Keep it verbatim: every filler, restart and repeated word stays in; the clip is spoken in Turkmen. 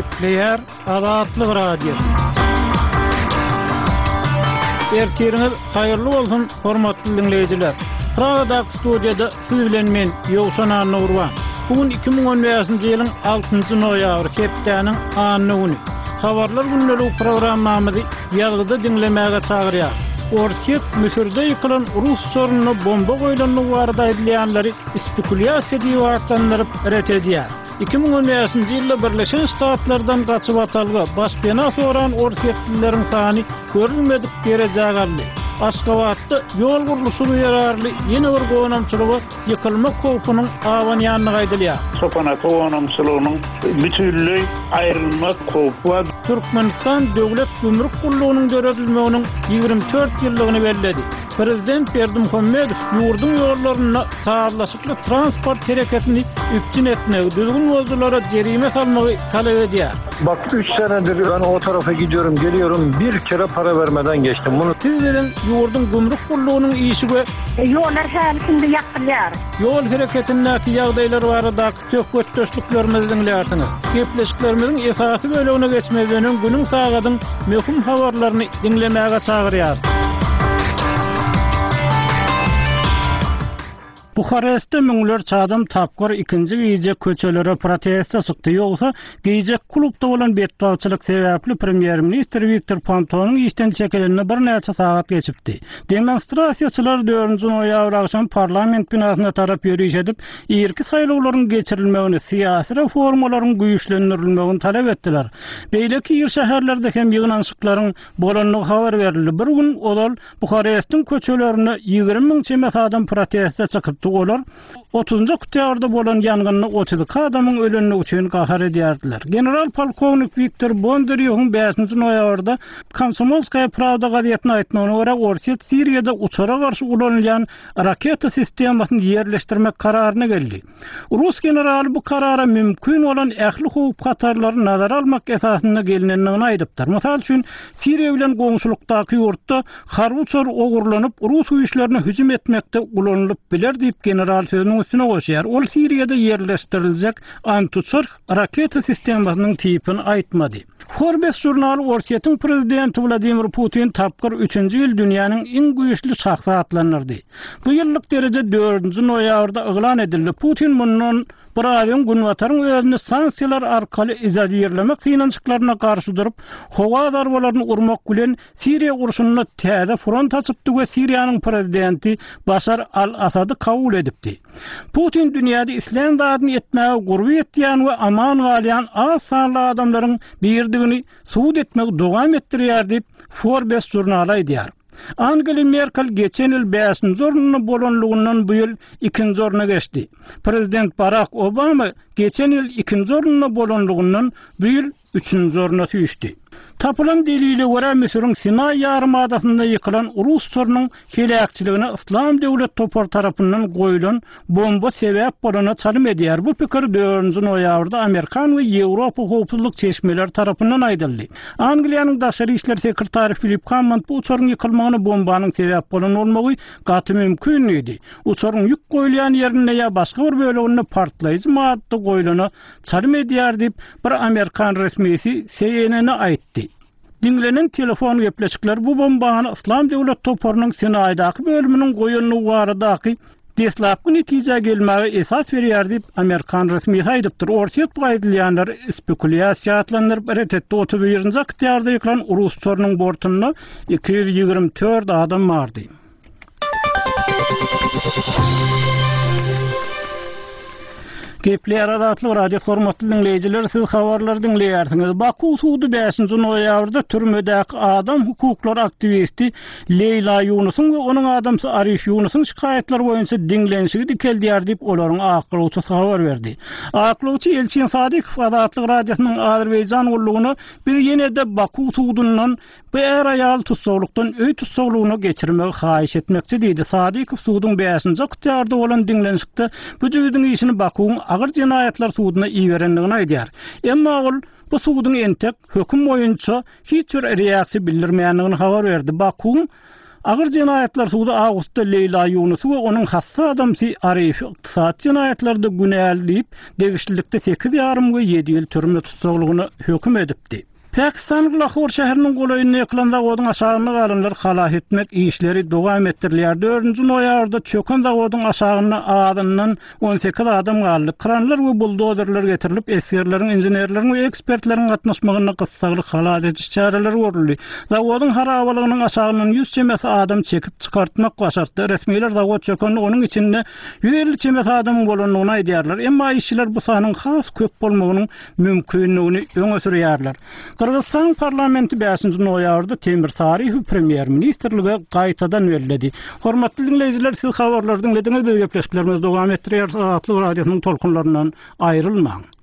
Gepleyer Azatlyk Radio. Ertiriniz hayırlı olsun hormatly dinleyijiler. Praga'da studiyada siz bilen men Ýowşan Nurwan. Bugün iki bin on beşinji ýylyň altynjy noýabry hepdeniň anyny güni. Habarlar günleri programmamyzy ýalgyda dinlemäge çagyrýar. Ortiýet Müsürde ýykylan Rus sorunyna bomba goýulanyny barada edilýänleri spekulaýasiýa diýip atlandyryp ret edýär. iki bin on beşinji ýylda Birleşen Ştatlardan gaçyp atalgy başpena soran ortiýetlileriň sany görülmedik derejäge aldy. Aşgabatda ýol gurulşyny ýararly ýene bir goýanamçylygy ýykylmak howpunyň awanýanyny gaýdylýar. Sopana goýanamçylygynyň bütünlüği aýrylmak howpy we Türkmenistan döwlet gümrük gullugynyň döredilmeginiň ýigrimbi dört ýyllygyny bellädi. Prezident Berdimuhammedow ýurdun ýollaryna sağlaşykly transport hereketini üpçün etmegi, düzgün yolculara jerime salmagy talep edýär. Bak üç senedir ben o tarafa gidiyorum, geliyorum. Bir kere para vermeden geçtim. Bunu sizlerin ýurdun gümrük gullugynyň işige ýollar hälisinde ýakdylýar. Yol hereketindäki ýagdaýlar barada tökgötdöşlüklerimizi dinleýärsiňiz. Gepleşiklerimiziň esasy bölegine geçmeden günüň sagadyň möhüm habarlaryny dinlemäge çagyrýar. Buharest'te müňler çadam tapgar ikinji giýjek köçelere protesta çykdy. Ýogsa giýjek klubda bolan betbalçylyk sebäpli Premier Minister Viktor Pontonuň işden çekilenine bir näçe sagat geçipdi. Demonstrasiýaçylar dördünji noýabr akşam parlament binasyna tarap ýürüş edip, ýerki saýlawlaryň geçirilmegini, syýasy reformalaryň güýçlendirilmegini talep etdiler. Beýleki ýer şäherlerde hem ýygnançyklaryň bolanyny habar berildi. Bir gün olal Buharest'in köçelerine ýigirmi miň çemek adam protesta çykyp olar otuzunji oktýabrda bolan ýangynny otuz adamyň ölenligi üçin gahar edýärdiler. General polkovnik Viktor Bondaryowyň beşinji noýabrda Komsomolskaya Pravda gazetine aýtmagyna görä Ortiýet Siriýada uçara garşy ulanylýan raketa sistemasyny ýerleşdirmek kararyna geldi. Rus generaly bu karara mümkin bolan ähli howp hatarlary nazara almak esasyna gelinenini aýdypdyr. Mysal üçin Siriýa bilen goňşulukdaky ýurtda harbuçar ogurlanyp Rus güýçlerine hüjüm etmekde ulanlyp biler diýip general sözüniň üstüne goşýar. Ol Siriýada ýerleşdiriljek antuçar raketa sistemasynyň tipini aýtmady. Forbes jurnaly Ortiýetiň prezidenti Vladimir Putin tapgyr üçünji ýyl dünýäniň iň güýçli şahsy atlanyrdy. Bu ýyllyk derece dördünji noýabrda eglan edildi. Putin mundan bir aýdan günwataryň özüni sanksiýalar arkaly izolýerlemek finançyklaryna garşy durup, howa darbalaryny urmak bilen Siriýa urşunyna täze front açypdy we Siriýanyň prezidenti Başar al-Asady kabul edipdi. Putin dünýäde islam dadyny etmäge gurby etýän we aman galýan az sanly adamlaryň birdigini suwd etmek dowam etdirýär diýip Forbes jurnaly aýdýar. Angela Merkel geçen ýyl beşinji orunda bolanlygyndan bu ýyl ikinji oruna geçdi. Prezident Barack Obama geçen ýyl ikinji orunda bolanlygyndan bu ýyl üçünji oruna düşdi. Tapılan delili görä Müsürüň Sinay ýarymadasyna ýykylan Rus sorunyň helakçylygyna İslam döwlet topar tarapyndan goýulan bomba sebäp bolana çalym edýär. Bu pikir dördünji noýabrda Amerikan we Ýewropa howpsuzlyk çeşmeleri tarapyndan aýdyldy. Angliýanyň daşary işler sekretary Philip Hammond bu uçaryň ýykylmagyna bombanyň sebäp bolan bolmagy gaty mümkin idi. Uçaryň ýük goýulýan ýerine ýa başga bir bölegine partlaýjy madda goýulana çalym edýär diýip bir Amerikan resmiýeti C N N'e aýtdy. Dinlenen telefon gepleşikler bu bombany İslam döwlet toparynyň Sinaýdaky bölüminiň goýunyny baradaky deslapky netije gelmäge esas berýär diýip Amerikan resmiýeti aýdypdyr. Ortiýet bu aýdylýanlar spekulaýasiýa atlandyryp ret etdi. otuz birinji oktýabrda ýyklan Rus sorunyň bortunda iki ýüz ýigirmi dört adam bardy. Gepleýär Azatlyk radio hormatly dinleýijiler, siz habarlar dinleýärsiňiz. Baku suwdy beşinji noýabrda türmedäki adam hukuklar aktivisti Leyla Yunusyň we onuň adamsy Arif Yunusyň şikaýetleri boýunça dinlenşigi dikeldiýär diýip olaryň aklawçy habar berdi. Aklawçy Elçin Sadykow Azatlyk radiosynyň Azerbaýjan ullugyny bir ýene-de Baku suwdundan bu er aýal tutsawlykdan öý tutsawlygyny geçirmegi haýyş etmekçi diýdi. Sadykow suwdyň beşinji oktýabrda bolan dinlenşikde bu jüýüdiň işini Bakuň agyr jinayatlar suwdyna iýerenligini aýdýar. Emma ol bu suwdyň entek höküm boýunça hiç bir reaksiýa bildirmeýändigini habar berdi. Bakuň Ağır cinayetler suda Ağustos'ta Leyla Yunus'u ve onun hassa adamsı Arif iqtisat cinayetlerinde günäldiyip degişlilikde sekiz ýarym we ýedi ýyl türme tutuklugyny höküm edipdi. Pakistanlyk Lahor şäheriniň golaýyny ýakylan zawodyň aşagyna galynlar halas etmek işleri dowam etdirilýär. dördünji noýabrda çöken zawodyň aşagyna adyndan on sekiz adam galdy. Kranlar we buldozerler getirilip esgerleriň, injenerleriň we ekspertleriň gatnaşmagyna gysgalyk halas etiş çareleri görüldi. Zawodyň harabalygynyň aşagyndan ýüz çemesi adam çekip çykartmak başardy. Resmiler zawod çökeni onuň içinde ýüz elli çemesi adam bolanyny aýdýarlar. Emma işçiler bu sanyň has köp bolmagynyň mümkinligini öňe sürýärler. Kırgızstan parlamenti beşinji noýabrda Temir Sariýew premier ministrlige gaýtadan berledi. Hormatly dinleýijiler, siz habarlardan lediniz, biz gepleşiklerimiz dowam etdirýär. Atly radiosynyň tolkunlaryndan aýrylmaň.